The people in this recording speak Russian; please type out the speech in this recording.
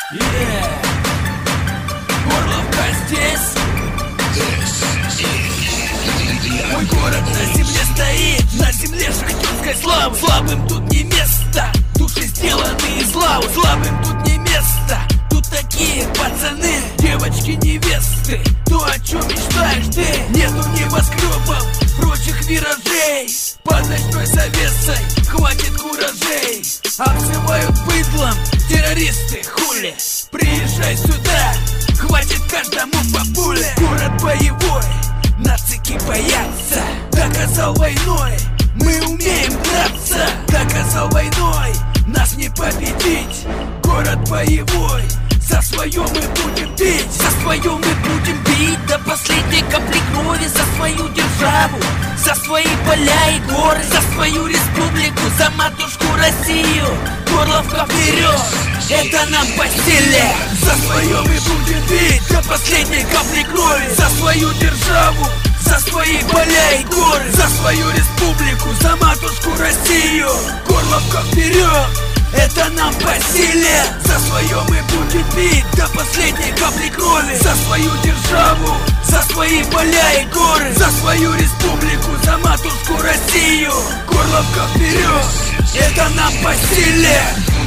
Горловка здесь. Мой город на земле стоит, на земле шахтерской славы. Слабым тут не место, души сделаны из лавы. Слабым тут не место, тут такие пацаны, девочки, невесты. То, о чем мечтаешь ты, нету небоскребов, прочих виражей. Под ночной завесой хватит куражей. Обзывают быдлом террористы, хули. Приезжай сюда, хватит каждому по пуле. Город боевой, нацики боятся. Доказал войной, мы умеем драться. Доказал войной, нас не победить. Город боевой, за свое мы будем бить. За свое мы будем бить до последней капли крови. За свою державу, за свои поля и горы. За свою республику, за матушку Россию. Горловка вперед, это нам по силе. За свое мы будем бить до последней капли крови. За свою державу, за свои поля и горы. За свою республику, за матушку Россию. Горловка вперед, это нам по силе. За свое мы будем бить до последней капли крови. За свою державу, за свои поля и горы. За свою республику, за матушку Россию. Горловка вперед, это нам по силе.